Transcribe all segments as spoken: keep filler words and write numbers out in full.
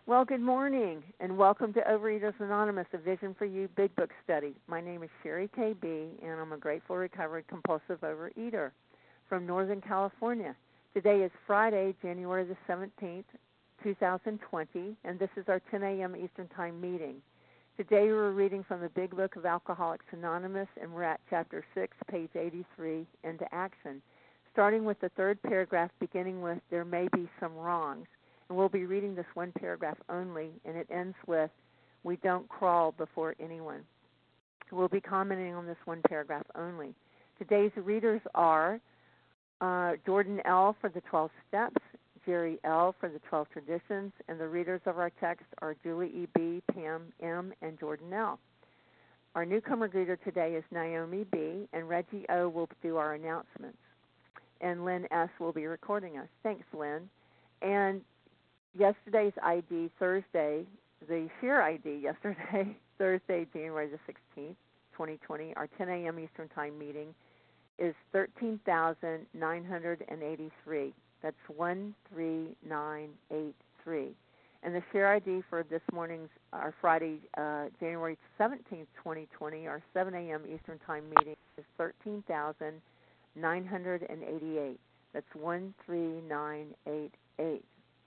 Well, good morning, and welcome to Overeaters Anonymous, a Vision for You Big Book Study. My name is Sherry K B, and I'm a grateful, recovered, compulsive overeater from Northern California. Today is Friday, January the seventeenth, two thousand twenty, and this is our ten a.m. Eastern Time meeting. Today we're reading from the Big Book of Alcoholics Anonymous, and we're at Chapter six, page eighty-three, Into Action, starting with the third paragraph, beginning with, there may be some wrongs. And we'll be reading this one paragraph only, and it ends with, we don't crawl before anyone. We'll be commenting on this one paragraph only. Today's readers are uh, Jordan L. for the twelve Steps, Jerry L. for the twelve Traditions, and the readers of our text are Julie E B, Pam M., and Jordan L. Our newcomer greeter today is Naomi B., and Reggie O. will do our announcements. And Lynn S. will be recording us. Thanks, Lynn. And yesterday's I D, Thursday, the share I D yesterday, Thursday, January the sixteenth, twenty twenty, our ten a.m. Eastern Time meeting is thirteen thousand nine hundred eighty-three. That's one three nine eight three. And the share I D for this morning's, our Friday, uh, January seventeenth, twenty twenty, our seven a.m. Eastern Time meeting is thirteen thousand nine hundred eighty-eight. That's one three nine eight eight.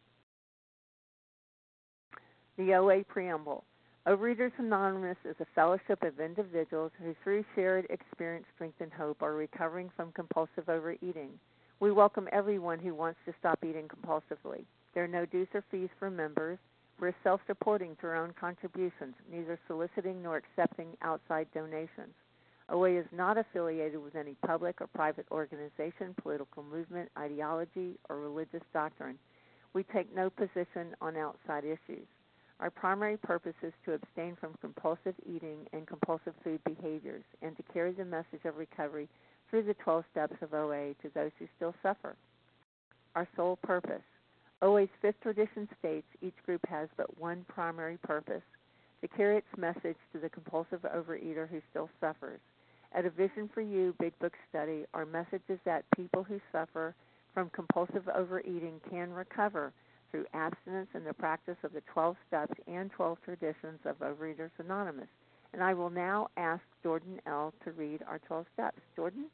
The O A Preamble. Overeaters Anonymous is a fellowship of individuals who, through shared experience, strength, and hope, are recovering from compulsive overeating. We welcome everyone who wants to stop eating compulsively. There are no dues or fees for members. We're self-supporting through our own contributions, neither soliciting nor accepting outside donations. O A is not affiliated with any public or private organization, political movement, ideology, or religious doctrine. We take no position on outside issues. Our primary purpose is to abstain from compulsive eating and compulsive food behaviors and to carry the message of recovery through the twelve steps of O A to those who still suffer. Our sole purpose. O A's fifth tradition states each group has but one primary purpose, to carry its message to the compulsive overeater who still suffers. At a Vision for You Big Book Study, our message is that people who suffer from compulsive overeating can recover through abstinence and the practice of the twelve steps and twelve traditions of Overeaters Anonymous. And I will now ask Jordan L. to read our twelve steps. Jordan?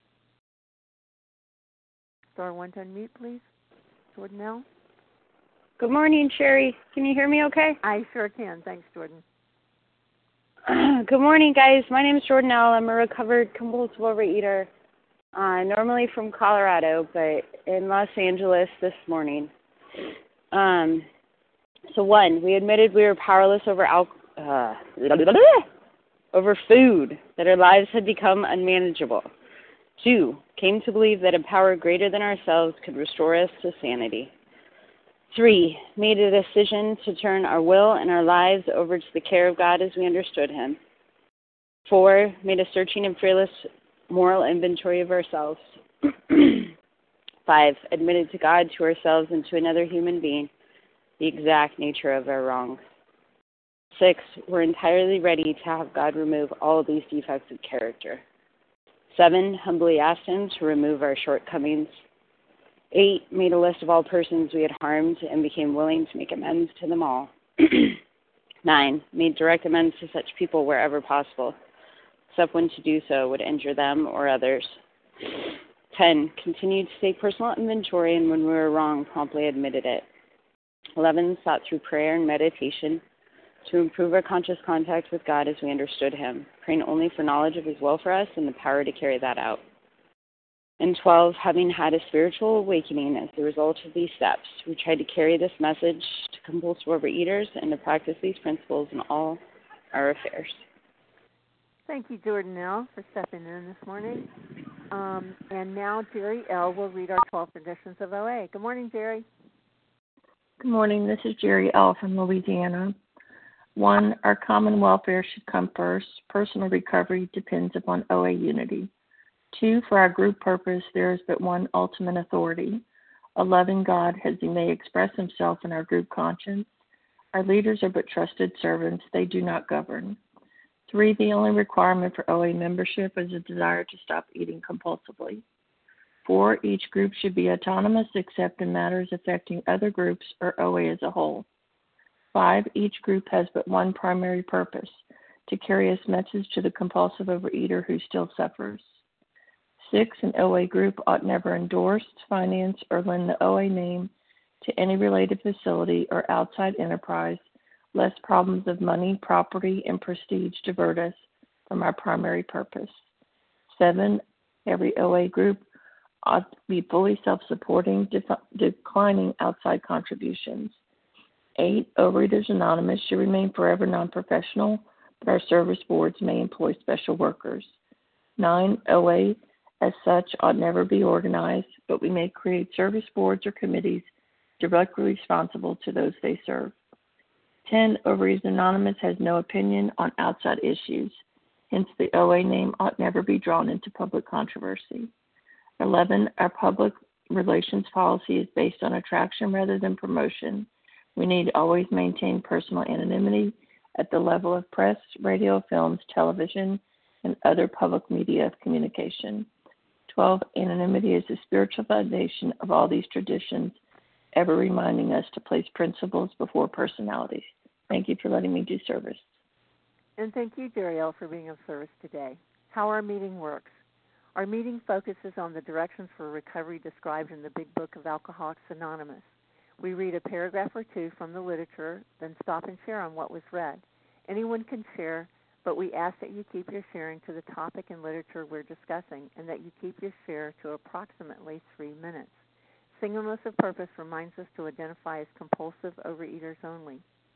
Star one to unmute, please. Jordan L. Good morning, Sherry. Can you hear me okay? I sure can. Thanks, Jordan. Good morning, guys. My name is Jordan L. I'm a recovered compulsive overeater, uh, normally from Colorado, but in Los Angeles this morning. Um, so one, we admitted we were powerless over al- uh, over food, that our lives had become unmanageable. Two, came to believe that a power greater than ourselves could restore us to sanity. Three, made a decision to turn our will and our lives over to the care of God as we understood Him. Four, made a searching and fearless moral inventory of ourselves. Five, admitted to God, to ourselves, and to another human being the exact nature of our wrongs. Six, we're entirely ready to have God remove all of these defects of character. Seven, humbly asked Him to remove our shortcomings. Eight, made a list of all persons we had harmed and became willing to make amends to them all. Nine, made direct amends to such people wherever possible, except when to do so would injure them or others. Ten, continued to take personal inventory, and when we were wrong, promptly admitted it. Eleven, sought through prayer and meditation to improve our conscious contact with God as we understood Him, praying only for knowledge of His will for us and the power to carry that out. And twelve, having had a spiritual awakening as a result of these steps, we tried to carry this message to compulsive overeaters and to practice these principles in all our affairs. Thank you, Jordan L., for stepping in this morning. Um, and now Jerry L. will read our twelve traditions of O A. Good morning, Jerry. Good morning. This is Jerry L. from Louisiana. One, our common welfare should come first. Personal recovery depends upon O A unity. Two, for our group purpose, there is but one ultimate authority, a loving God as He may express Himself in our group conscience. Our leaders are but trusted servants. They do not govern. Three, the only requirement for O A membership is a desire to stop eating compulsively. Four, each group should be autonomous except in matters affecting other groups or O A as a whole. Five, each group has but one primary purpose, to carry a message to the compulsive overeater who still suffers. Six, an O A group ought never endorse, finance, or lend the O A name to any related facility or outside enterprise, lest problems of money, property, and prestige divert us from our primary purpose. Seven, every O A group ought to be fully self-supporting, def- declining outside contributions. Eight, Overeaters Anonymous should remain forever non-professional, but our service boards may employ special workers. Nine, O A as such ought never be organized, but we may create service boards or committees directly responsible to those they serve. Ten, Overeaters Anonymous has no opinion on outside issues. Hence, the O A name ought never be drawn into public controversy. Eleven, our public relations policy is based on attraction rather than promotion. We need to always maintain personal anonymity at the level of press, radio, films, television, and other public media of communication. Twelve, anonymity is the spiritual foundation of all these traditions, ever reminding us to place principles before personalities. Thank you for letting me do service. And thank you, Jeriel, for being of service today. How our meeting works. Our meeting focuses on the directions for recovery described in the Big Book of Alcoholics Anonymous. We read a paragraph or two from the literature, then stop and share on what was read. Anyone can share, but we ask that you keep your sharing to the topic and literature we're discussing, and that you keep your share to approximately three minutes. Singleness of purpose reminds us to identify as compulsive overeaters only.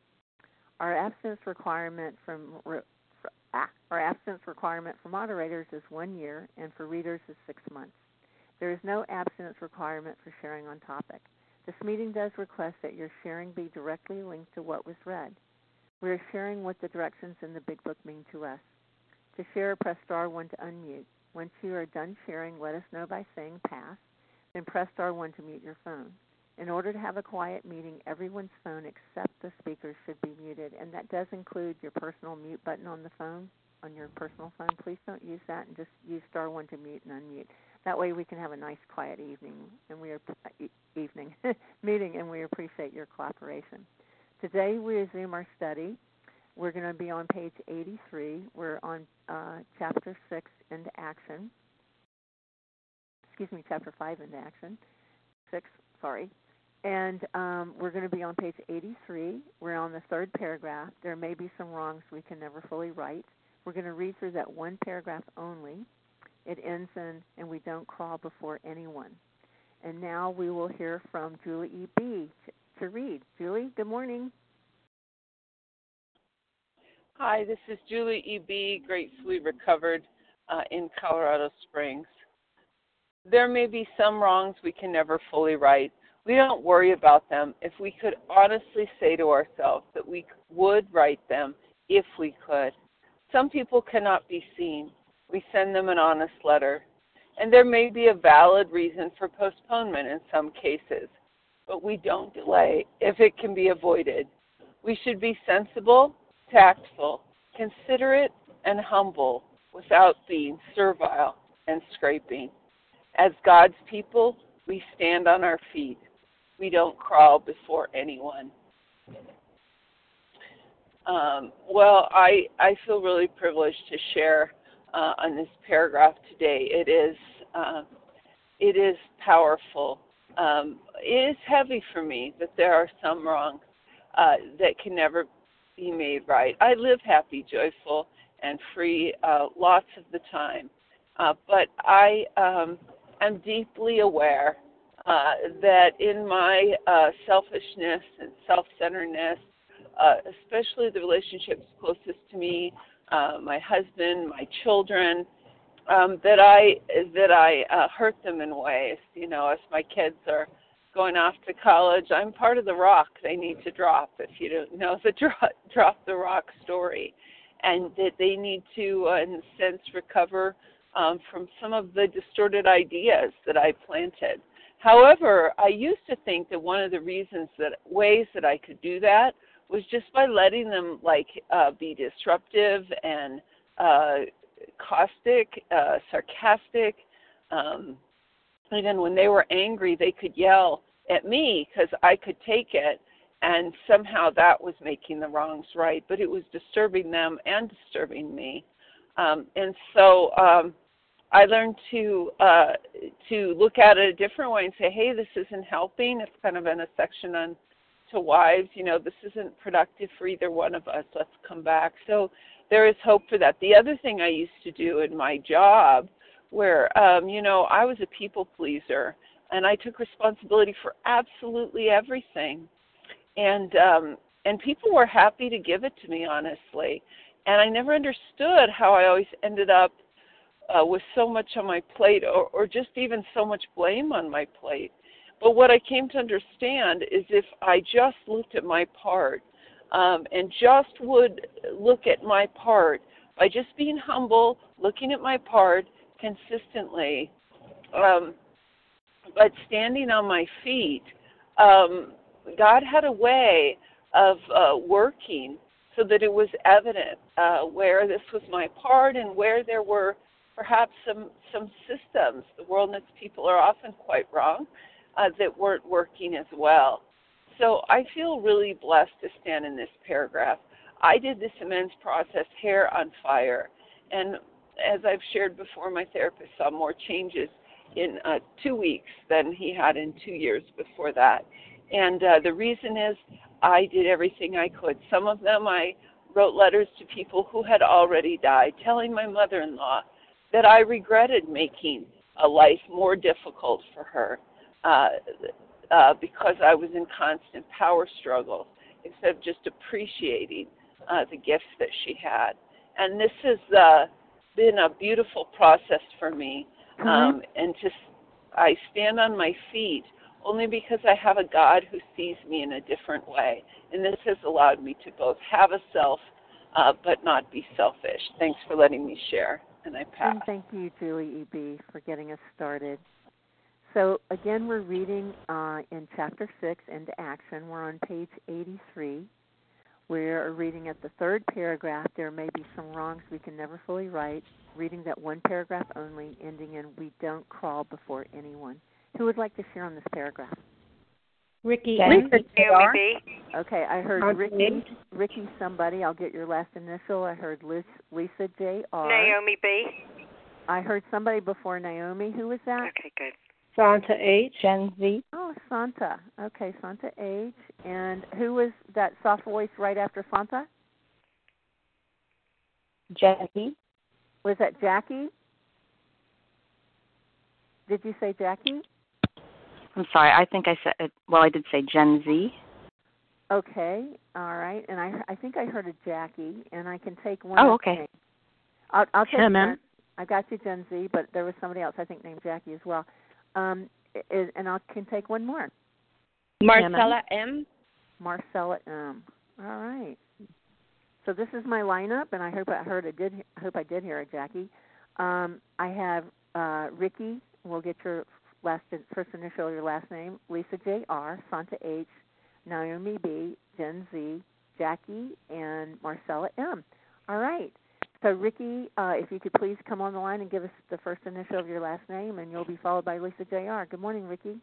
Our abstinence requirement from ah, our abstinence requirement for moderators is one year, and for readers is six months. There is no abstinence requirement for sharing on topic. This meeting does request that your sharing be directly linked to what was read. We are sharing what the directions in the Big Book mean to us. To share, press star one to unmute. Once you are done sharing, let us know by saying pass, then press star one to mute your phone. In order to have a quiet meeting, everyone's phone except the speaker should be muted, and that does include your personal mute button on the phone, on your personal phone. Please don't use that, and just use star one to mute and unmute. That way we can have a nice quiet evening, and we are evening meeting, and we appreciate your cooperation. Today we resume our study. We're going to be on page eighty-three. We're on uh, chapter six, Into Action. Excuse me, chapter five, Into Action. Six, sorry. And um, we're going to be on page eighty-three. We're on the third paragraph. There may be some wrongs we can never fully right. We're going to read through that one paragraph only. It ends in, and we don't crawl before anyone. And now we will hear from Julie E. B. to read. Julie, good morning. Hi, this is Julie E. B., gratefully recovered uh, in Colorado Springs. There may be some wrongs we can never fully right. We don't worry about them if we could honestly say to ourselves that we would right them if we could. Some people cannot be seen. We send them an honest letter. And there may be a valid reason for postponement in some cases, but we don't delay if it can be avoided. We should be sensible, tactful, considerate, and humble without being servile and scraping. As God's people, we stand on our feet. We don't crawl before anyone. Um, well, I, I feel really privileged to share uh, on this paragraph today. It is uh, it is powerful. Um, it is heavy for me that there are some wrongs uh, that can never be made right. I live happy, joyful, and free uh, lots of the time, uh, but I um, am deeply aware uh, that in my uh, selfishness and self-centeredness, uh, especially the relationships closest to me, uh, my husband, my children, um, that I that I uh, hurt them in ways. You know, as my kids are going off to college, I'm part of the rock they need to drop, if you don't know the drop, drop the rock story, and that they need to, uh, in a sense, recover um, from some of the distorted ideas that I planted. However, I used to think that one of the reasons that ways that I could do that was just by letting them like uh, be disruptive and uh, caustic, uh, sarcastic. Um, even when they were angry, they could yell at me because I could take it. and somehow that was making the wrongs right, but it was disturbing them and disturbing me. Um, and so um, I learned to uh, to look at it a different way and say, hey, this isn't helping. It's kind of in a section on to wives, you know, this isn't productive for either one of us. Let's come back. So there is hope for that. The other thing I used to do in my job where, um, you know, I was a people pleaser, and I took responsibility for absolutely everything. And um, and people were happy to give it to me, honestly. And I never understood how I always ended up uh, with so much on my plate, or, or just even so much blame on my plate. But what I came to understand is if I just looked at my part um, and just would look at my part by just being humble, looking at my part consistently, um, but standing on my feet, um, God had a way of uh, working so that it was evident uh, where this was my part and where there were perhaps some, some systems. The world and its people are often quite wrong, uh, that weren't working as well. So I feel really blessed to stand in this paragraph. I did this immense process, hair on fire, and as I've shared before, my therapist saw more changes in uh, two weeks than he had in two years before that. And uh, the reason is I did everything I could. Some of them I wrote letters to people who had already died, telling my mother-in-law that I regretted making a life more difficult for her uh, uh, because I was in constant power struggles instead of just appreciating uh, the gifts that she had. And this has uh, been a beautiful process for me. Mm-hmm. Um, and to, I stand on my feet only because I have a God who sees me in a different way. And this has allowed me to both have a self, uh, but not be selfish. Thanks for letting me share. And I pass. And thank you, Julie E B, for getting us started. So, again, we're reading uh, in Chapter six, Into Action. We're on page eighty-three. We're reading at the third paragraph. There may be some wrongs we can never fully right. Reading that one paragraph only, ending in, we don't crawl before anyone. Who would like to share on this paragraph? Ricky. Lisa Naomi B. Okay, I heard Ricky, Ricky somebody. I'll get your last initial. I heard Liz, Lisa J R. Naomi B. I heard somebody before Naomi. Who was that? Okay, good. Santa H. Gen Z. Oh, Santa. Okay, Santa H. And who was that soft voice right after Santa? Jackie. Was that Jackie? Did you say Jackie? I'm sorry, I think I said, well, I did say Gen Z. Okay, all right. And I I think I heard a Jackie, and I can take one. Oh, okay. Name. I'll, I'll take Sure, ma'am. Gen, I got you, Gen Z, but there was somebody else I think named Jackie as well. Um, is, and I can take one more. Marcella M. Marcella M. All right. So this is my lineup, and I hope I heard I did. I hope I did hear a Jackie. Um, I have uh, Ricky. We'll get your last first initial, your last name. Lisa J R, Santa H, Naomi B, Gen Z, Jackie, and Marcella M. All right. So Ricky, uh, if you could please come on the line and give us the first initial of your last name, and you'll be followed by Lisa J R. Good morning, Ricky.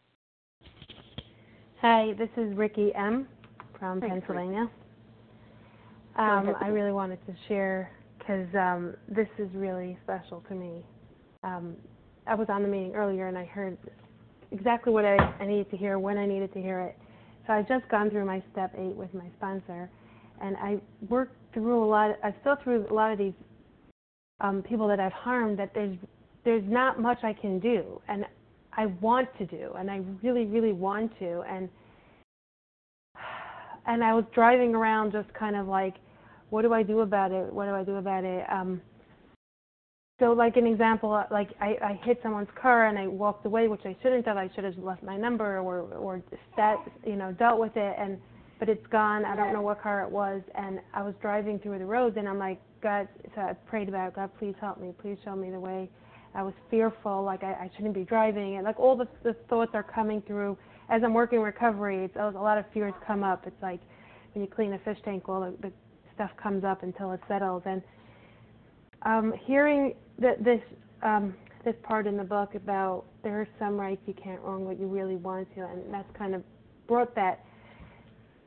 Hi, this is Ricky M. from Thanks, Pennsylvania. Go Um, ahead. I really wanted to share because um, this is really special to me. Um, I was on the meeting earlier and I heard exactly what I, I needed to hear, when I needed to hear it. So I just gone through my step eight with my sponsor, and I worked through a lot. I still through a lot of these um, people that I've harmed. That there's there's not much I can do, and I want to do, and I really really want to, and and I was driving around just kind of like, what do I do about it? What do I do about it? Um, So, like an example, like I, I hit someone's car and I walked away, which I shouldn't have. I should have left my number or or stat, you know, dealt with it. And but it's gone. I don't know what car it was. And I was driving through the roads, and I'm like, God. So I prayed about, God, please help me. Please show me the way. I was fearful, like I, I shouldn't be driving, and like all the, the thoughts are coming through as I'm working recovery. It's a lot of fears come up. It's like when you clean a fish tank, all the, the stuff comes up until it settles. And um, hearing that this um, this part in the book about there are some rights you can't wrong, but you really want to, and that's kind of brought that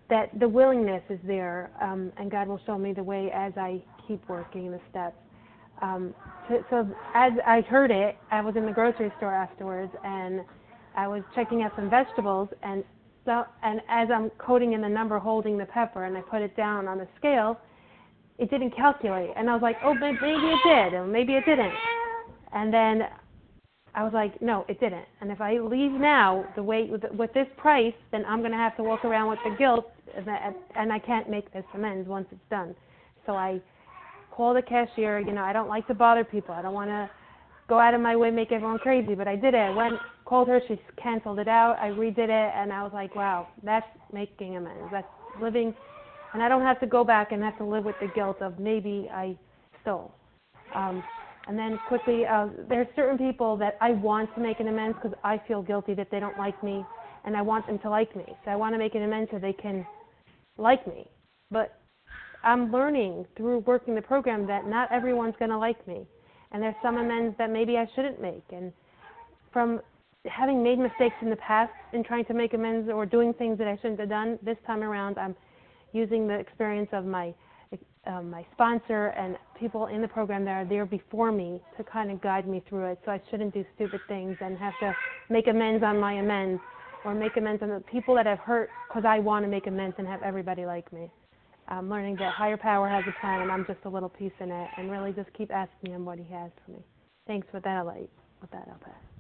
that the willingness is there, um, and God will show me the way as I keep working the steps. Um, so, so as I heard it, I was in the grocery store afterwards, and I was checking out some vegetables, and so and as I'm coding in the number holding the pepper, and I put it down on the scale, it didn't calculate, and I was like, oh, maybe it did, or maybe it didn't, and then I was like, no, it didn't. And if I leave now the way with, with this price, then I'm going to have to walk around with the guilt, and, that, and I can't make this amends once it's done. So I called the cashier. You know, I don't like to bother people. I don't want to go out of my way, make everyone crazy. But I did it. I went, called her. She canceled it out. I redid it, and I was like, wow, that's making amends. That's living, and I don't have to go back and have to live with the guilt of maybe I stole. Um, And then quickly, uh, there are certain people that I want to make an amends because I feel guilty that they don't like me, and I want them to like me. So I want to make an amends so they can like me. But I'm learning through working the program that not everyone's going to like me. And there's some amends that maybe I shouldn't make. And from having made mistakes in the past in trying to make amends or doing things that I shouldn't have done, this time around I'm using the experience of my Um, my sponsor and people in the program that are there before me to kind of guide me through it, so I shouldn't do stupid things and have to make amends on my amends or make amends on the people that I've hurt because I want to make amends and have everybody like me. I'm learning that higher power has a plan and I'm just a little piece in it, and really just keep asking him what he has for me. Thanks for that, Light. With that, I'll pass.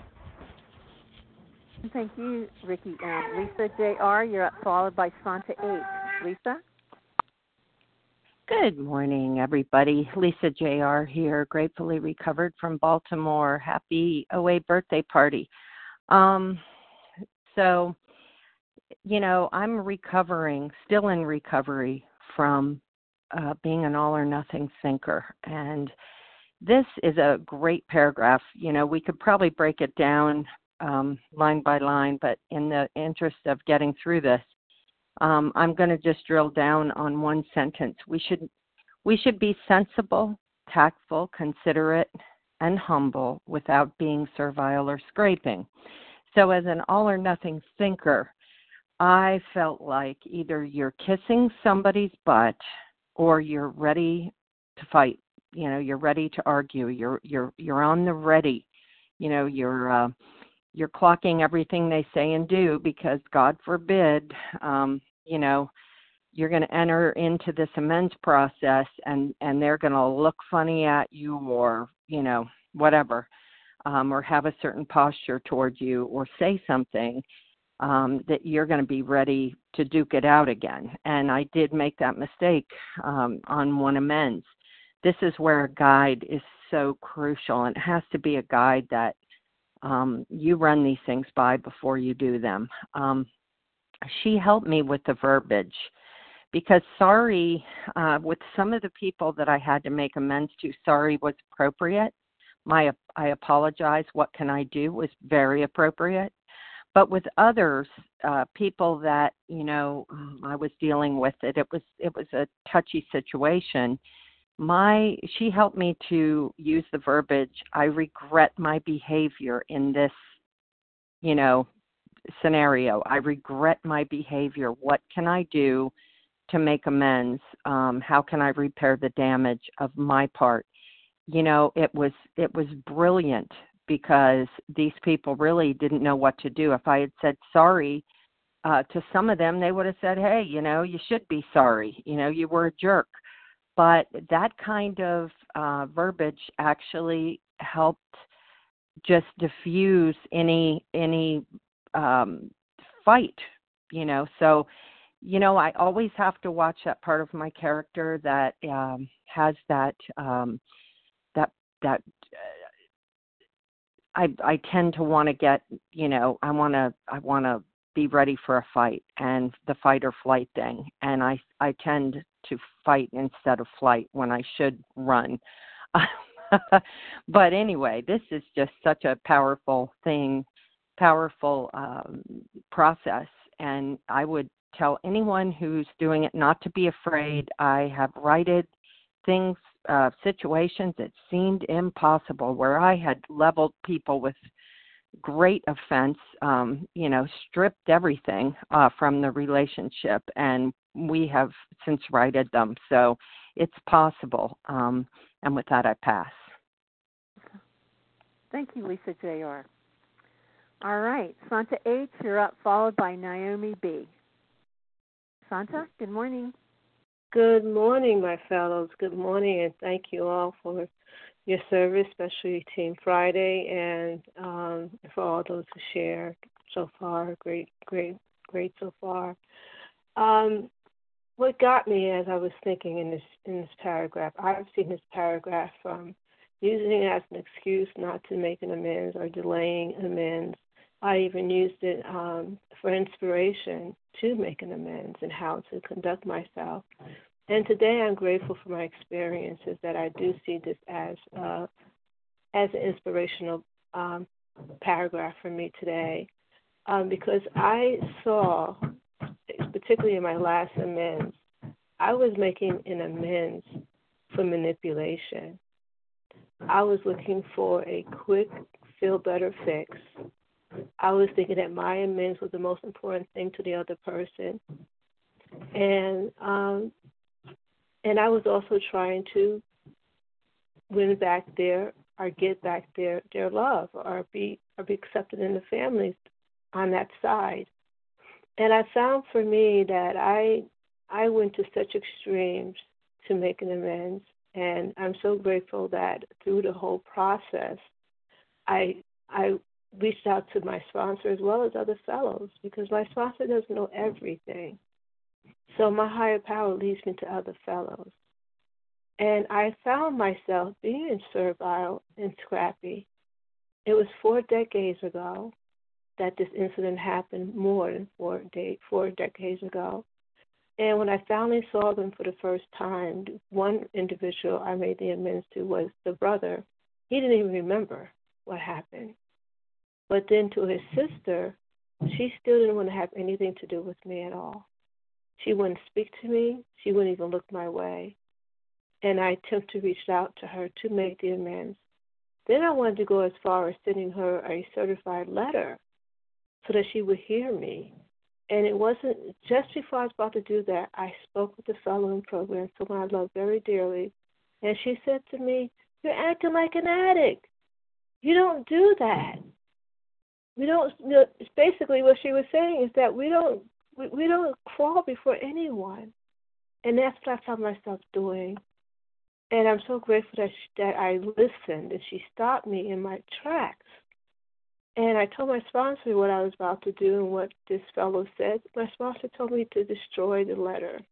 Thank you, Ricky. Um, Lisa J R, you're up, followed by Santa H. Lisa? Good morning, everybody. Lisa J R here, gratefully recovered from Baltimore. Happy O A birthday party. Um, so, you know, I'm recovering, still in recovery from uh, being an all-or-nothing thinker. And this is a great paragraph. You know, we could probably break it down um, line by line, but in the interest of getting through this, Um, I'm going to just drill down on one sentence. We should we should be sensible, tactful, considerate, and humble without being servile or scraping. So as an all-or-nothing thinker, I felt like either you're kissing somebody's butt or you're ready to fight. You know, you're ready to argue. You're you're you're on the ready. You know, you're uh, you're clocking everything they say and do because God forbid, um, you know, you're going to enter into this amends process and, and they're going to look funny at you or, you know, whatever, um, or have a certain posture towards you or say something um, that you're going to be ready to duke it out again. And I did make that mistake um, on one amends. This is where a guide is so crucial, and it has to be a guide that Um, you run these things by before you do them. Um, she helped me with the verbiage because sorry, uh, with some of the people that I had to make amends to, sorry was appropriate. My, I apologize, what can I do was very appropriate. But with others, uh, people that, you know, I was dealing with it, it was, it was a touchy situation. My, she helped me to use the verbiage, I regret my behavior in this, you know, scenario. I regret my behavior. What can I do to make amends? Um, how can I repair the damage of my part? You know, it was, it was brilliant because these people really didn't know what to do. If I had said sorry uh, to some of them, they would have said, hey, you know, you should be sorry. You know, you were a jerk. But that kind of uh, verbiage actually helped just diffuse any any um, fight, you know. So, you know, I always have to watch that part of my character that um, has that um, that that. Uh, I I tend to want to get, you know, I want to I want to be ready for a fight and the fight or flight thing, and I I tend to fight instead of flight when I should run. But anyway, this is just such a powerful thing, powerful um, process, and I would tell anyone who's doing it not to be afraid. I have righted things, uh, situations that seemed impossible where I had leveled people with great offense, um, you know, stripped everything uh, from the relationship, and we have since righted them. So it's possible. Um, and with that, I pass. Thank you, Lisa J R. All right, Santa H, you're up, followed by Naomi B. Santa, good morning. Good morning, my fellows. Good morning, and thank you all for your service, especially Team Friday, and um, for all those who shared so far. Great, great, great so far. Um, what got me as I was thinking in this in this paragraph, I've seen this paragraph from using it as an excuse not to make an amends or delaying amends. I even used it um, for inspiration to make an amends and how to conduct myself. And today I'm grateful for my experiences that I do see this as uh, as an inspirational um, paragraph for me today, um, because I saw, particularly in my last amends, I was making an amends for manipulation. I was looking for a quick, feel-better fix. I was thinking that my amends was the most important thing to the other person. And um, and I was also trying to win back their, or get back their, their love, or be or be accepted in the family on that side. And I found for me that I I went to such extremes to make an amends, and I'm so grateful that through the whole process, I I reached out to my sponsor as well as other fellows, because my sponsor doesn't know everything. So my higher power leads me to other fellows. And I found myself being servile and scrappy. It was four decades ago that this incident happened, more than four, de- four decades ago. And when I finally saw them for the first time, one individual I made the amends to was the brother. He didn't even remember what happened. But then to his sister, she still didn't want to have anything to do with me at all. She wouldn't speak to me. She wouldn't even look my way. And I attempted to reach out to her to make the amends. Then I wanted to go as far as sending her a certified letter so that she would hear me. And it wasn't, just before I was about to do that, I spoke with the fellow in program, someone I love very dearly, and she said to me, "You're acting like an addict. You don't do that. We don't," you know, basically what she was saying is that we don't, we, we don't crawl before anyone. And that's what I found myself doing. And I'm so grateful that she, that I listened and she stopped me in my tracks. And I told my sponsor what I was about to do and what this fellow said. My sponsor told me to destroy the letter.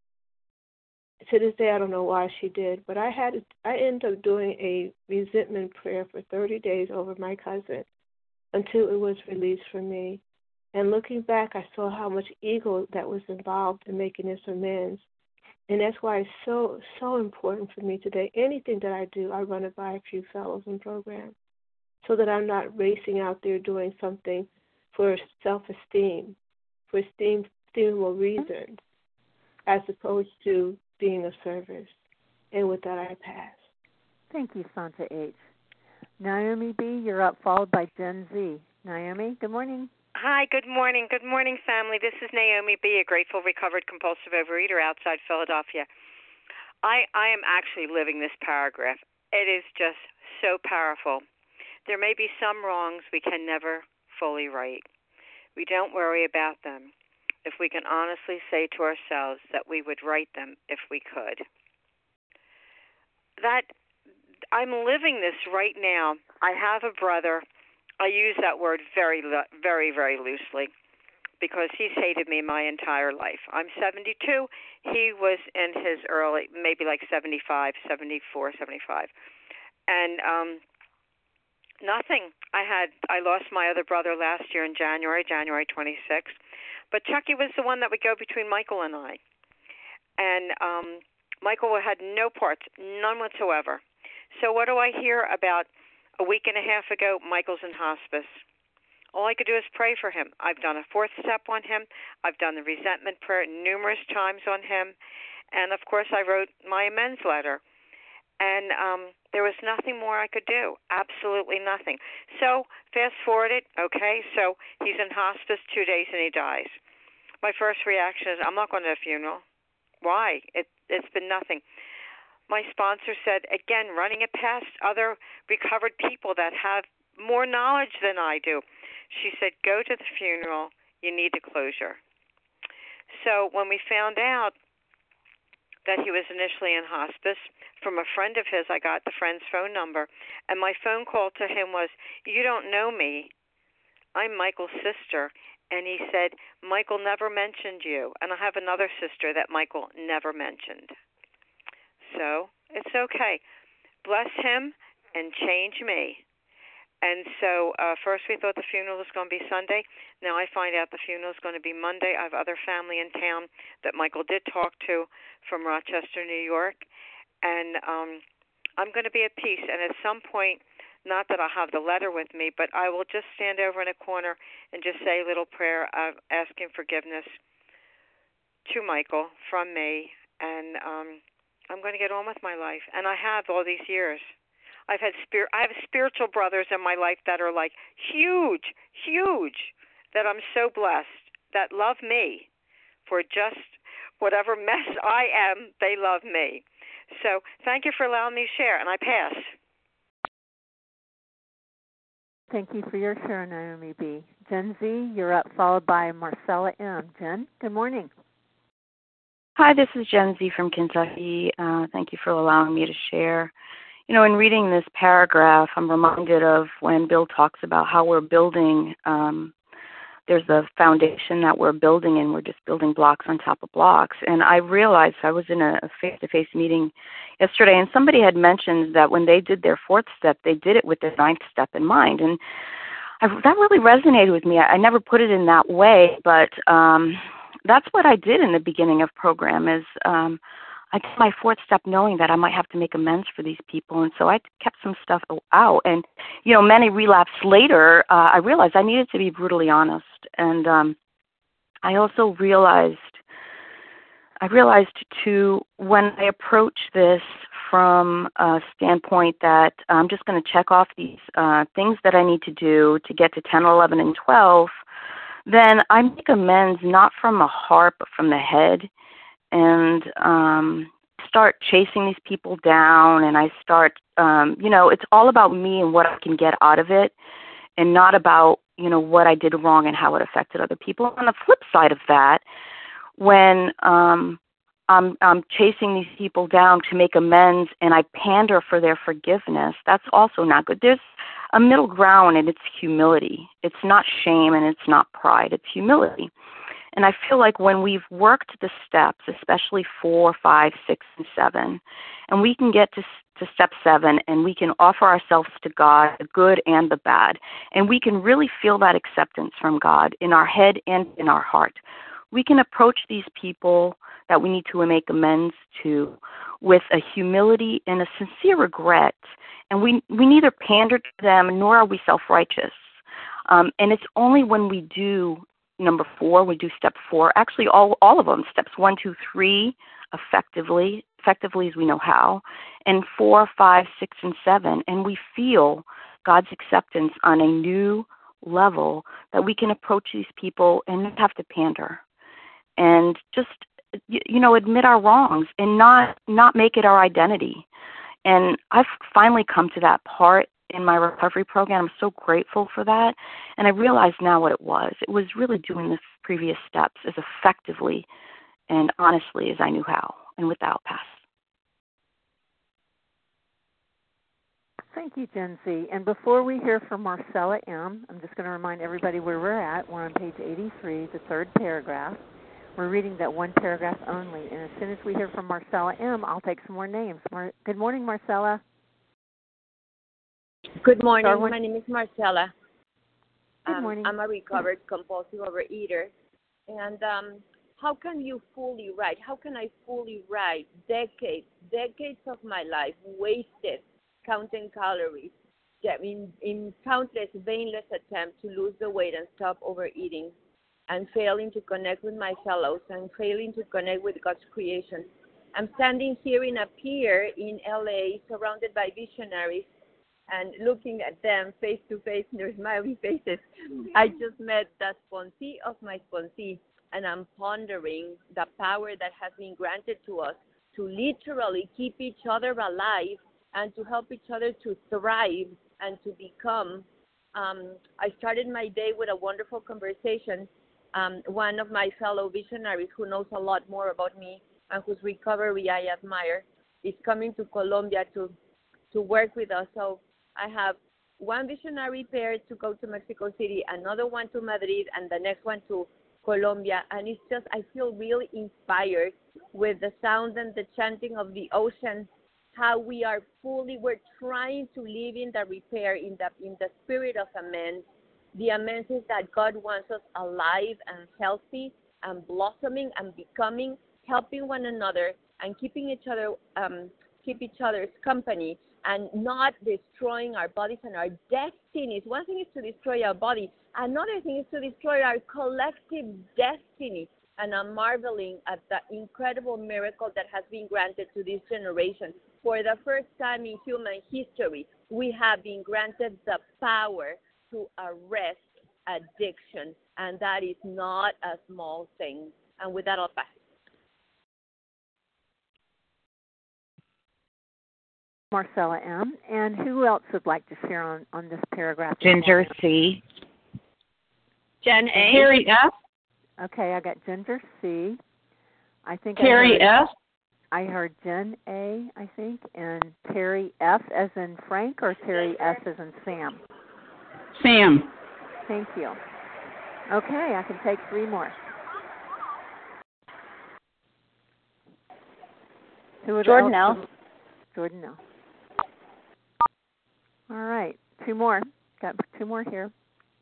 To this day, I don't know why she did, but I had I ended up doing a resentment prayer for thirty days over my cousin until it was released from me. And looking back, I saw how much ego that was involved in making this amends. And that's why it's so, so important for me today. Anything that I do, I run it by a few fellows in program so that I'm not racing out there doing something for self-esteem, for esteem, esteemable reasons, as opposed to being of service. And with that, I pass. Thank you, Santa H. Naomi B., you're up, followed by Gen Z. Naomi, good morning. Hi, good morning. Good morning, family. This is Naomi B., a grateful, recovered, compulsive overeater outside Philadelphia. I, I am actually living this paragraph. It is just so powerful. There may be some wrongs we can never fully right. We don't worry about them if we can honestly say to ourselves that we would right them if we could. That I'm living this right now. I have a brother. I use that word very, very, very loosely because he's hated me my entire life. I'm seventy-two. He was in his early, maybe like seventy-five, seventy-four, seventy-five. And um, nothing. I had, I lost my other brother last year in January, January twenty-sixth. But Chucky was the one that would go between Michael and I. And um, Michael had no parts, none whatsoever. So what do I hear about? A week and a half ago, Michael's in hospice. All I could do is pray for him. I've done a fourth step on him. I've done the resentment prayer numerous times on him. And, of course, I wrote my amends letter. And um, there was nothing more I could do, absolutely nothing. So fast forward it, okay, so he's in hospice two days and he dies. My first reaction is, I'm not going to the funeral. Why? It, it's been nothing. My sponsor said, again, running it past other recovered people that have more knowledge than I do. She said, go to the funeral. You need the closure. So when we found out that he was initially in hospice, from a friend of his, I got the friend's phone number, and my phone call to him was, you don't know me. I'm Michael's sister. And he said, Michael never mentioned you. And I have another sister that Michael never mentioned. So it's okay. Bless him and change me. And so uh, first we thought the funeral was going to be Sunday. Now I find out the funeral is going to be Monday. I have other family in town that Michael did talk to from Rochester, New York. And um, I'm going to be at peace. And at some point, not that I'll have the letter with me, but I will just stand over in a corner and just say a little prayer of asking forgiveness to Michael from me. And um I'm going to get on with my life, and I have all these years. I've had spir- I have spiritual brothers in my life that are like huge, huge, that I'm so blessed, that love me for just whatever mess I am, they love me. So thank you for allowing me to share, and I pass. Thank you for your share, Naomi B. Jen Z, you're up, followed by Marcella M. Jen, good morning. Hi, this is Jen Z from Kentucky. Uh, thank you for allowing me to share. You know, in reading this paragraph, I'm reminded of when Bill talks about how we're building, um, there's a foundation that we're building and we're just building blocks on top of blocks. And I realized I was in a face-to-face meeting yesterday and somebody had mentioned that when they did their fourth step, they did it with the ninth step in mind. And I, that really resonated with me. I, I never put it in that way, but um, that's what I did in the beginning of program is um, I did my fourth step knowing that I might have to make amends for these people. And so I kept some stuff out. And, you know, many relapses later, uh, I realized I needed to be brutally honest. And um, I also realized, I realized too, when I approach this from a standpoint that I'm just going to check off these uh, things that I need to do to get to ten, eleven, and twelve, then I make amends not from the heart but from the head, and um, start chasing these people down, and I start, um, you know, it's all about me and what I can get out of it, and not about, you know, what I did wrong and how it affected other people. On the flip side of that, when um, I'm, I'm chasing these people down to make amends and I pander for their forgiveness, that's also not good. There's a middle ground, and it's humility. It's not shame and it's not pride. It's humility. And I feel like when we've worked the steps, especially four, five, six, and seven, and we can get to, to step seven and we can offer ourselves to God, the good and the bad, and we can really feel that acceptance from God in our head and in our heart, we can approach these people that we need to make amends to with a humility and a sincere regret. And we, we neither pander to them nor are we self-righteous. Um, and it's only when we do number four, we do step four, actually all, all of them, steps one, two, three, effectively, effectively as we know how, and four, five, six, and seven, and we feel God's acceptance on a new level that we can approach these people and not have to pander and just, you know, admit our wrongs and not, not make it our identity. And I've finally come to that part in my recovery program. I'm so grateful for that. And I realize now what it was. It was really doing the previous steps as effectively and honestly as I knew how, and without pass. Thank you, Jen Z. And before we hear from Marcella M., I'm just going to remind everybody where we're at. We're on page eighty-three, the third paragraph. We're reading that one paragraph only. And as soon as we hear from Marcella M., I'll take some more names. Mar- Good morning, Marcella. Good morning. Darwin. My name is Marcella. Good um, morning. I'm a recovered compulsive overeater. And um, how can you fully write? How can I fully write decades, decades of my life wasted counting calories, in, in countless vainless attempts to lose the weight and stop overeating, and failing to connect with my fellows and failing to connect with God's creation? I'm standing here in a pier in L A, surrounded by visionaries, and looking at them face to face in their smiling faces. I just met the sponsee of my sponsee, and I'm pondering the power that has been granted to us to literally keep each other alive and to help each other to thrive and to become. Um, I started my day with a wonderful conversation. Um, one of my fellow visionaries who knows a lot more about me and whose recovery I admire is coming to Colombia to, to work with us. So I have one visionary pair to go to Mexico City, another one to Madrid, and the next one to Colombia. And it's just, I feel really inspired with the sound and the chanting of the ocean, how we are fully, we're trying to live in the repair, in the in the spirit of amends. The amends is that God wants us alive and healthy and blossoming and becoming, helping one another and keeping each other, um, keep each other's company and not destroying our bodies and our destinies. One thing is to destroy our body. Another thing is to destroy our collective destiny. And I'm marveling at the incredible miracle that has been granted to this generation. For the first time in human history, we have been granted the power to arrest addiction, and that is not a small thing. And with that, I'll pass. Marcella M. And who else would like to share on, on this paragraph? Ginger C. Jen A. Carrie F. Okay, I got Ginger C. I think Carrie I heard, F. I heard Jen A, I think, and Terry F as in Frank, or Terry S as in Sam? Sam. Thank you. Okay, I can take three more. Who would Jordan L. Jordan L. All right, two more. Got two more here.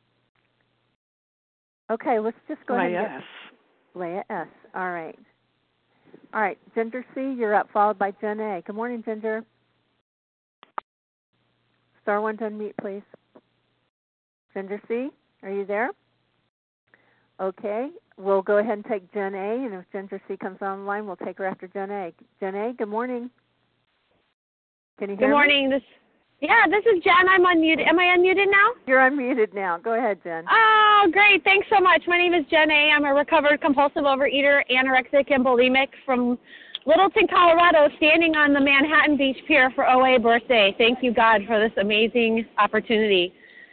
Okay, let's just go Leah ahead and S. get Leah S. All right. All right, Ginger C, you're up, followed by Jen A. Good morning, Ginger. Star one to unmute, please. Ginger C, are you there? Okay, we'll go ahead and take Jen A, and if Ginger C comes online, we'll take her after Jen A. Jen A, good morning. Can you hear me? Good morning. Me? This, yeah, this is Jen. I'm unmuted. Am I unmuted now? You're unmuted now. Go ahead, Jen. Oh, great. Thanks so much. My name is Jen A. I'm a recovered compulsive overeater, anorexic, and bulimic from Littleton, Colorado, standing on the Manhattan Beach Pier for O A birthday. Thank you, God, for this amazing opportunity.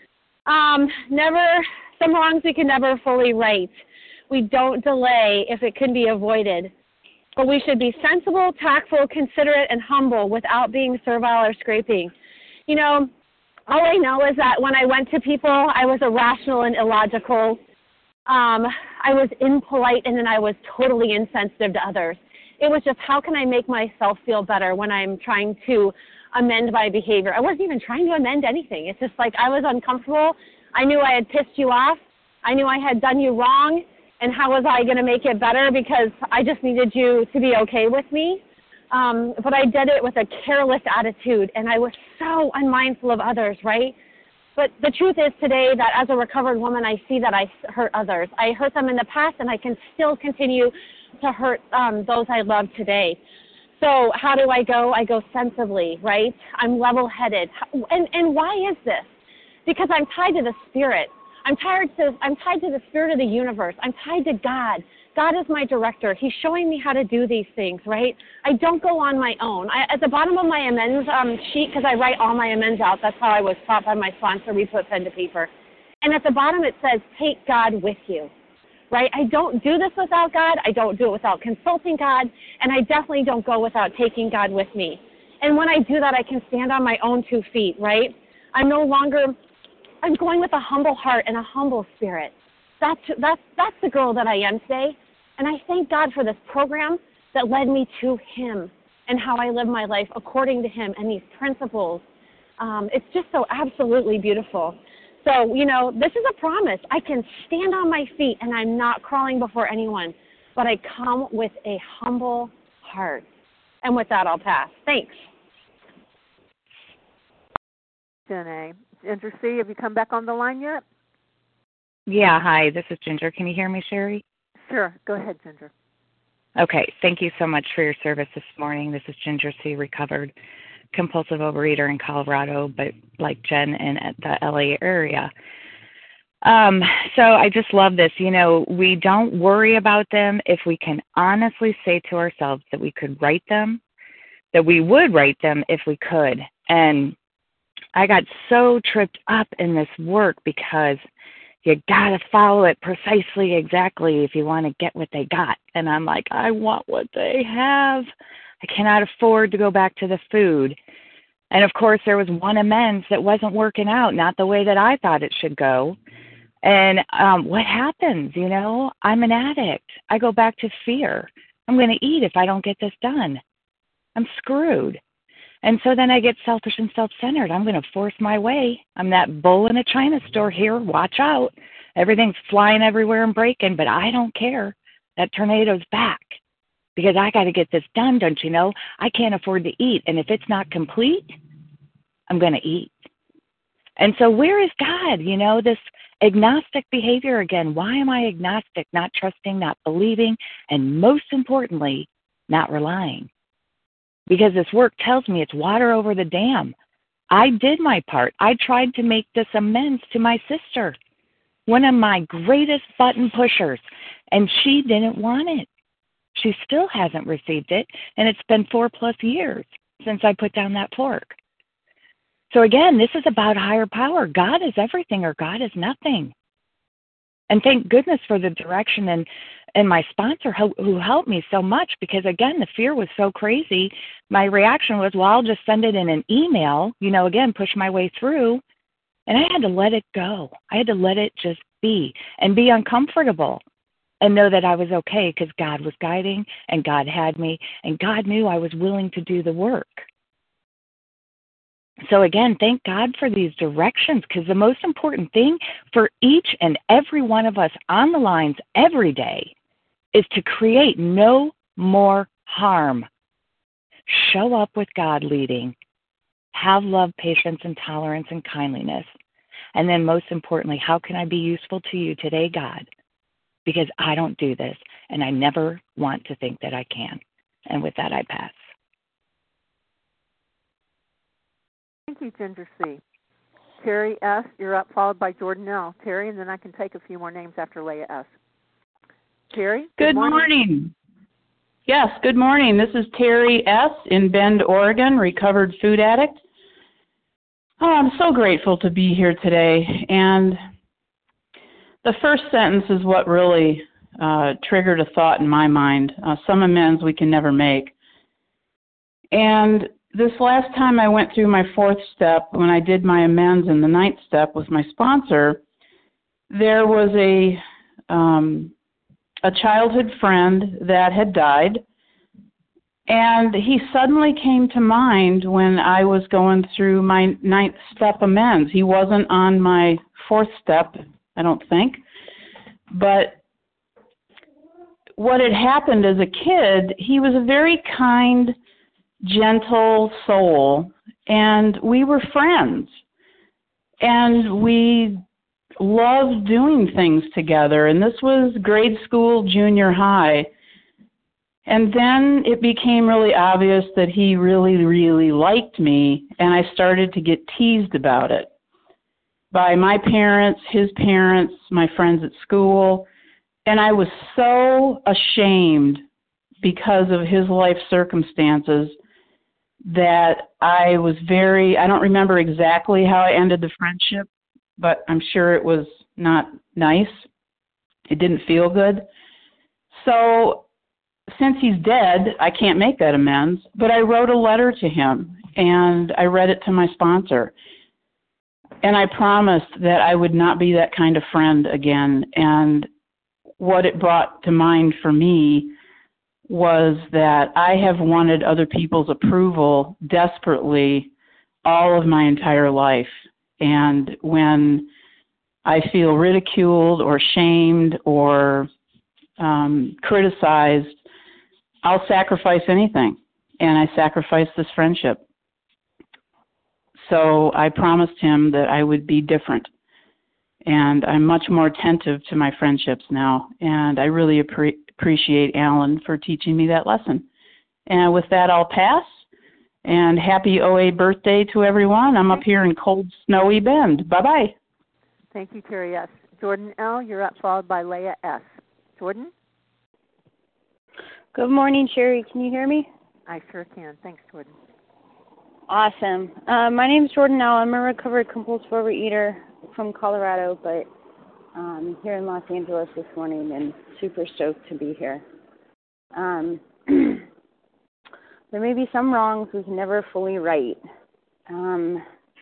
Um, never, some wrongs we can never fully right. We don't delay if it can be avoided. But we should be sensible, tactful, considerate, and humble without being servile or scraping. You know, all I know is that when I went to people, I was irrational and illogical. Um, I was impolite, and then I was totally insensitive to others. It was just, how can I make myself feel better when I'm trying to amend my behavior? I wasn't even trying to amend anything. It's just like I was uncomfortable. I knew I had pissed you off. I knew I had done you wrong. And how was I going to make it better? Because I just needed you to be okay with me. Um, but I did it with a careless attitude, and I was so unmindful of others, right? But the truth is today that as a recovered woman, I see that I hurt others. I hurt them in the past, and I can still continue to hurt um, those I love today. So how do I go? I go sensibly, right? I'm level-headed. And, and why is this? Because I'm tied to the Spirit. I'm tied to, I'm tied to the Spirit of the universe. I'm tied to God. God is my director. He's showing me how to do these things, right? I don't go on my own. I, at the bottom of my amends um, sheet, because I write all my amends out, that's how I was taught by my sponsor, we put pen to paper. And at the bottom it says, take God with you, right? I don't do this without God. I don't do it without consulting God. And I definitely don't go without taking God with me. And when I do that, I can stand on my own two feet, right? I'm no longer... I'm going with a humble heart and a humble spirit. That's, that's, that's the girl that I am today. And I thank God for this program that led me to Him and how I live my life according to Him and these principles. Um, it's just so absolutely beautiful. So, you know, this is a promise. I can stand on my feet and I'm not crawling before anyone, but I come with a humble heart. And with that, I'll pass. Thanks. Jenna. Ginger C, have you come back on the line yet? Yeah, hi, this is Ginger. Can you hear me, Sherry? Sure. Go ahead, Ginger. Okay, thank you so much for your service this morning. This is Ginger C., recovered compulsive overeater in Colorado, but like Jen in the L A area. Um, so I just love this. You know, we don't worry about them if we can honestly say to ourselves that we could write them, that we would write them if we could. And I got so tripped up in this work because you got to follow it precisely exactly if you want to get what they got. And I'm like, I want what they have. I cannot afford to go back to the food. And, of course, there was one amends that wasn't working out, not the way that I thought it should go. And um, what happens, you know? I'm an addict. I go back to fear. I'm going to eat if I don't get this done. I'm screwed. And so then I get selfish and self-centered. I'm going to force my way. I'm that bull in a china store here. Watch out. Everything's flying everywhere and breaking, but I don't care. That tornado's back because I got to get this done, don't you know? I can't afford to eat. And if it's not complete, I'm going to eat. And so where is God? You know, this agnostic behavior again. Why am I agnostic? Not trusting, not believing, and most importantly, not relying. Because this work tells me it's water over the dam. I did my part. I tried to make this amends to my sister, one of my greatest button pushers, and she didn't want it. She still hasn't received it, and it's been four plus years since I put down that fork. So again, this is about higher power. God is everything or God is nothing. And thank goodness for the direction and, and my sponsor who, who helped me so much because, again, the fear was so crazy. My reaction was, well, I'll just send it in an email, you know, again, push my way through. And I had to let it go. I had to let it just be and be uncomfortable and know that I was okay because God was guiding and God had me and God knew I was willing to do the work. So again, thank God for these directions because the most important thing for each and every one of us on the lines every day is to create no more harm. Show up with God leading. Have love, patience, and tolerance and kindliness. And then most importantly, how can I be useful to you today, God? Because I don't do this and I never want to think that I can. And with that, I pass. Thank you, Ginger C. Terry S., you're up, followed by Jordan L. Terry, and then I can take a few more names after Leah S. Terry? Good, good morning. morning. Yes, good morning. This is Terry S. in Bend, Oregon, recovered food addict. Oh, I'm so grateful to be here today. And the first sentence is what really uh, triggered a thought in my mind. Uh, some amends we can never make. And this last time I went through my fourth step, when I did my amends in the ninth step with my sponsor, there was a um, a childhood friend that had died, and he suddenly came to mind when I was going through my ninth step amends. He wasn't on my fourth step, I don't think, but what had happened as a kid, he was a very kind, gentle soul, and we were friends, and we loved doing things together, and this was grade school, junior high, and then it became really obvious that he really, really liked me, and I started to get teased about it by my parents, his parents, my friends at school, and I was so ashamed because of his life circumstances that I was very, I don't remember exactly how I ended the friendship, but I'm sure it was not nice. It didn't feel good. So since he's dead, I can't make that amends, but I wrote a letter to him and I read it to my sponsor. And I promised that I would not be that kind of friend again. And what it brought to mind for me was that I have wanted other people's approval desperately all of my entire life. And when I feel ridiculed or shamed or um, criticized, I'll sacrifice anything. And I sacrificed this friendship. So I promised him that I would be different. And I'm much more attentive to my friendships now. And I really appre- appreciate Alan for teaching me that lesson. And with that, I'll pass. And happy O A birthday to everyone. I'm up here in cold, snowy Bend. Bye-bye. Thank you, Terry S. Jordan L., you're up, followed by Leah S. Jordan? Good morning, Sherry. Can you hear me? I sure can. Thanks, Jordan. Awesome. Uh, my name is Jordan L. I'm a recovered compulsive overeater from Colorado, but um, here in Los Angeles this morning and super stoked to be here. Um, there may be some wrongs we can never fully right. Um,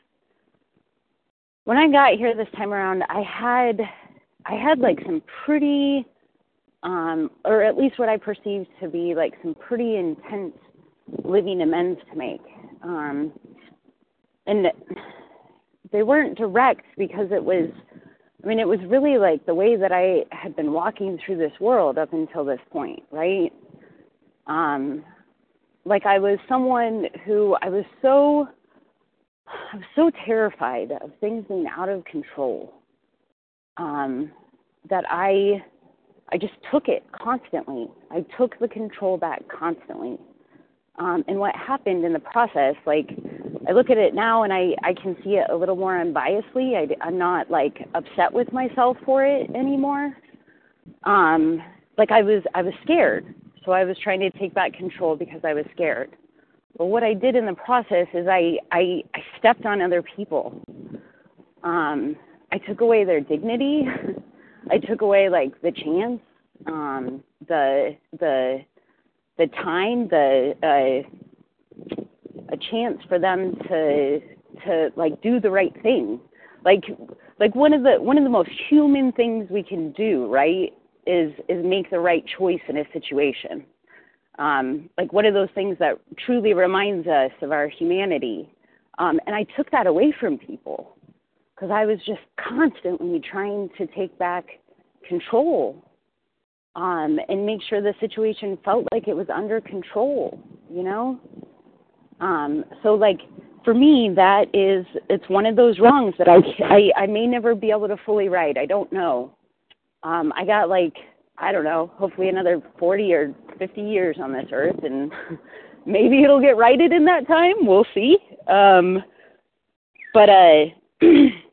when I got here this time around, I had, I had like some pretty, um, or at least what I perceived to be like some pretty intense living amends to make. Um, and they weren't direct because it was, I mean, it was really like the way that I had been walking through this world up until this point, right? Um, like I was someone who I was so, I was so terrified of things being out of control, um, that I, I just took it constantly. I took the control back constantly. Um, and what happened in the process, like, I look at it now and I, I can see it a little more unbiasedly. I, I'm not, like, upset with myself for it anymore. Um, like, I was, I was scared. So I was trying to take back control because I was scared. But what I did in the process is I, I, I stepped on other people. Um, I took away their dignity. I took away, like, the chance, um, the, the, the time, the uh, a chance for them to to like do the right thing, like like one of the one of the most human things we can do, right, is is make the right choice in a situation. Um, like one of those things that truly reminds us of our humanity. Um, and I took that away from people because I was just constantly trying to take back control. Um, and make sure the situation felt like it was under control, you know? Um, so, like, for me, that is, it's one of those wrongs that I, I, I may never be able to fully right. I don't know. Um, I got, like, I don't know, hopefully another forty or fifty years on this earth, and maybe it'll get righted in that time. We'll see. Um, but, uh,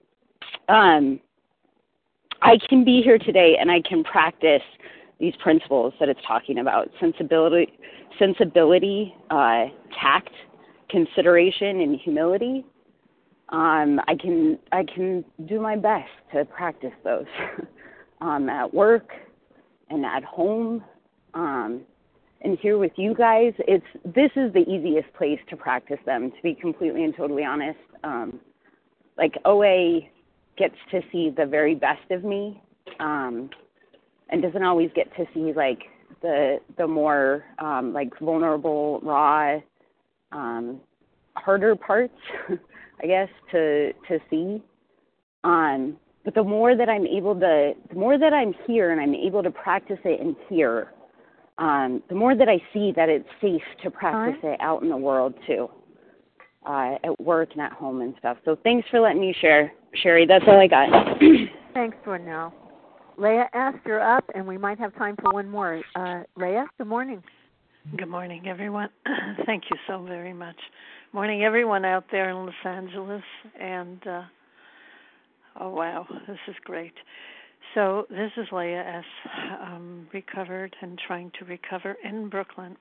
um, I can be here today, and I can practice these principles that it's talking about: sensibility, sensibility, uh, tact, consideration, and humility. Um, I can I can do my best to practice those um, at work and at home, um, and here with you guys. It's this is the easiest place to practice them. To be completely and totally honest, um, like O A gets to see the very best of me. Um, and doesn't always get to see, like, the the more, um, like, vulnerable, raw, um, harder parts, I guess, to to see. Um, but the more that I'm able to, the more that I'm here and I'm able to practice it in here, um, the more that I see that it's safe to practice it out in the world, too, uh, at work and at home and stuff. So thanks for letting me share, Sherry. That's all I got. Thanks, Jordan. Leah S., you're up, and we might have time for one more. Uh, Leah, good morning. Good morning, everyone. Thank you so very much. Morning, everyone out there in Los Angeles. And, uh, oh, wow, this is great. So this is Leah S., um, recovered and trying to recover in Brooklyn.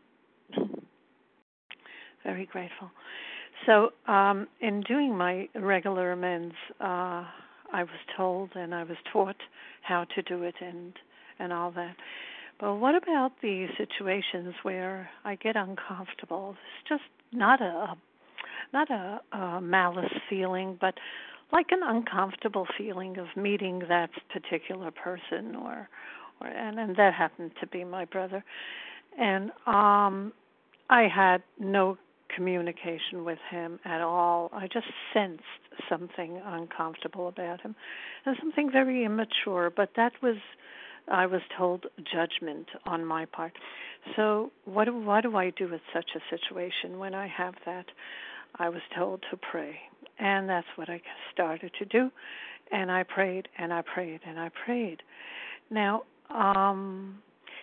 Very grateful. So um, in doing my regular amends, uh, I was told and I was taught how to do it and and all that. But what about the situations where I get uncomfortable? It's just not a not a, a malice feeling, but like an uncomfortable feeling of meeting that particular person, or or and, and that happened to be my brother. And um, I had no communication with him at all. I just sensed something uncomfortable about him, and something very immature, but that was, I was told, judgment on my part. So what do, what do I do with such a situation when I have that? I was told to pray, and that's what I started to do, and I prayed, and I prayed, and I prayed. Now, um,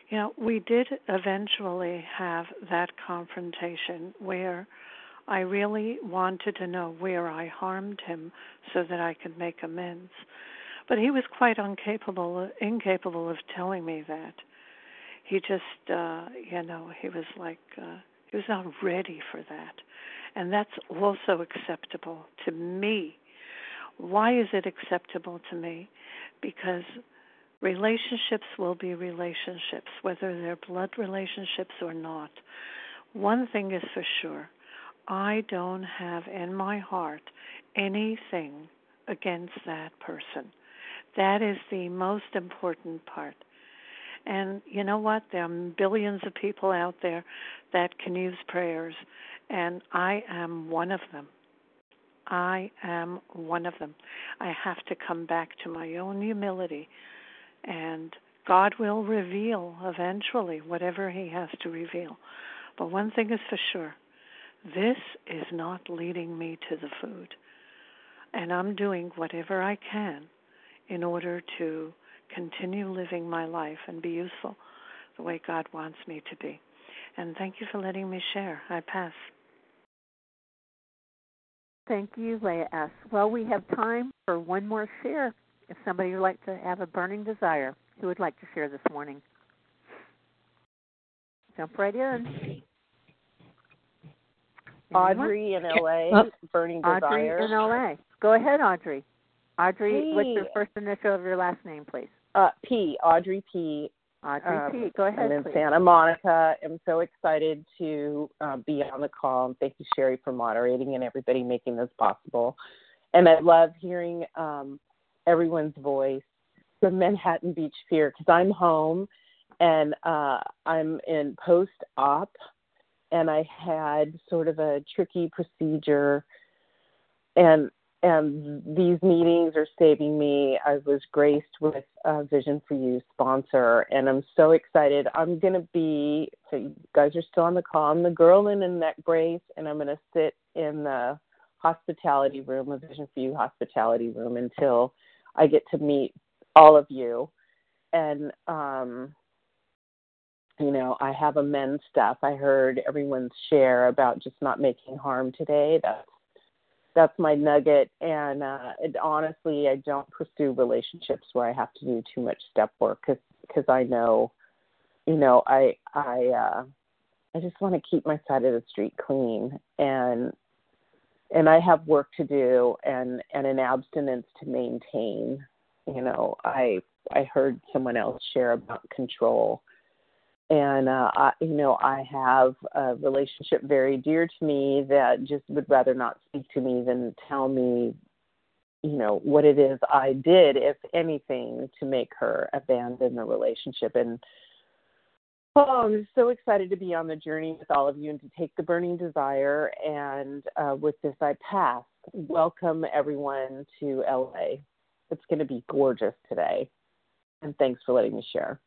You know, we did eventually have that confrontation where I really wanted to know where I harmed him so that I could make amends. But he was quite incapable, incapable of telling me that. He just, uh, you know, he was like, uh, he was not ready for that. And that's also acceptable to me. Why is it acceptable to me? Because relationships will be relationships, whether they're blood relationships or not. One thing is for sure, I don't have in my heart anything against that person. That is the most important part. And you know what? There are billions of people out there that can use prayers, and I am one of them. I am one of them. I have to come back to my own humility, and God will reveal eventually whatever He has to reveal. But one thing is for sure, this is not leading me to the food, and I'm doing whatever I can in order to continue living my life and be useful the way God wants me to be. And thank you for letting me share. I pass. Thank you, Leah S. Well, we have time for one more share. If somebody would like to have a burning desire, who would like to share this morning? Jump right in. Audrey in L A, oh. Burning Audrey Desire. in L A. Go ahead, Audrey. Audrey, hey. what's your first initial of your last name, please? Uh, P, Audrey P. Audrey um, P. Go ahead, I'm in please. Santa Monica. I'm so excited to uh, be on the call, and thank you, Sherry, for moderating and everybody making this possible. And I love hearing um, everyone's voice from Manhattan Beach Pier, because I'm home, and uh, I'm in post-op, and I had sort of a tricky procedure, and and these meetings are saving me. I was graced with a Vision for You sponsor, and I'm so excited. I'm going to be, so you guys are still on the call, I'm the girl in a neck brace, and I'm going to sit in the hospitality room, a Vision for You hospitality room, until I get to meet all of you. And, um, you know, I have amends stuff. I heard everyone's share about just not making harm today. That's That's my nugget, and uh, it, honestly, I don't pursue relationships where I have to do too much step work because because I know, you know, I I uh, I just want to keep my side of the street clean, and and I have work to do and, and an abstinence to maintain. You know, I I heard someone else share about control. And, uh, I, you know, I have a relationship very dear to me that just would rather not speak to me than tell me, you know, what it is I did, if anything, to make her abandon the relationship. And, oh, I'm so excited to be on the journey with all of you and to take the burning desire. And uh, with this, I pass. Welcome, everyone, to L A. It's going to be gorgeous today. And thanks for letting me share.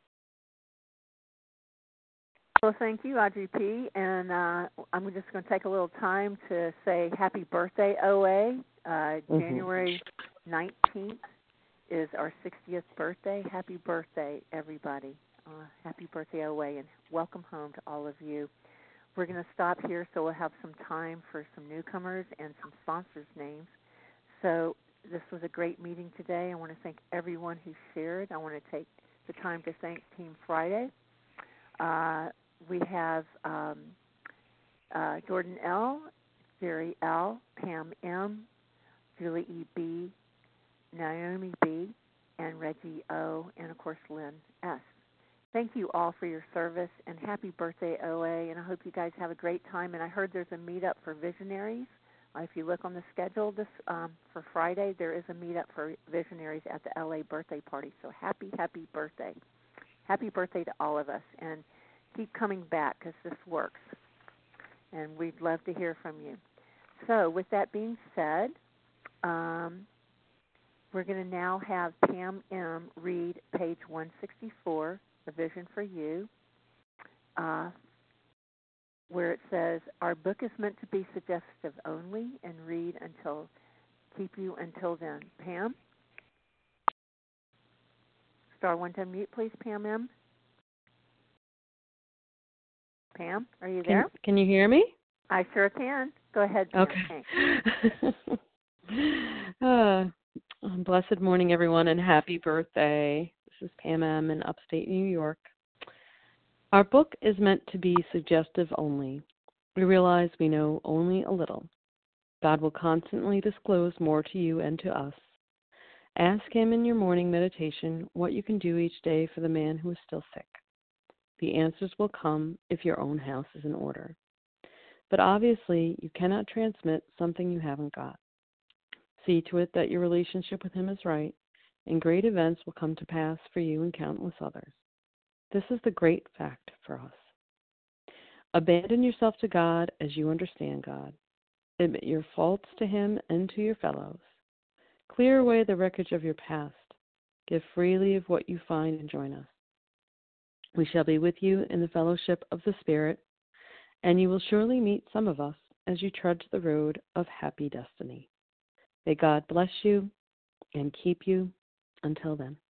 Well, thank you, Audrey P. And uh, I'm just going to take a little time to say happy birthday, O A. Uh, mm-hmm. January nineteenth is our sixtieth birthday. Happy birthday, everybody. Uh, happy birthday, O A, and welcome home to all of you. We're going to stop here so we'll have some time for some newcomers and some sponsors' names. So this was a great meeting today. I want to thank everyone who shared. I want to take the time to thank Team Friday. Uh, We have um, uh, Jordan L., Jerry L., Pam M., Julie E. B., Naomi B., and Reggie O., and, of course, Lynn S. Thank you all for your service, and happy birthday, O A, and I hope you guys have a great time. And I heard there's a meetup for visionaries. Uh, if you look on the schedule this um, for Friday, there is a meetup for visionaries at the L A birthday party. So happy, happy birthday. Happy birthday to all of us. And keep coming back because this works, and we'd love to hear from you. So with that being said, um, we're going to now have Pam M. read page one sixty-four, A Vision for You, uh, where it says, our book is meant to be suggestive only and read until, keep you until then. Pam? Star one to unmute, please, Pam M. Pam, are you Can, there? can you hear me? I sure can. Go ahead, Pam. Okay. uh, blessed morning, everyone, and happy birthday. This is Pam M. in upstate New York. Our book is meant to be suggestive only. We realize we know only a little. God will constantly disclose more to you and to us. Ask Him in your morning meditation what you can do each day for the man who is still sick. The answers will come if your own house is in order. But obviously, you cannot transmit something you haven't got. See to it that your relationship with Him is right, and great events will come to pass for you and countless others. This is the great fact for us. Abandon yourself to God as you understand God. Admit your faults to Him and to your fellows. Clear away the wreckage of your past. Give freely of what you find and join us. We shall be with you in the fellowship of the Spirit, and you will surely meet some of us as you trudge the road of happy destiny. May God bless you and keep you until then.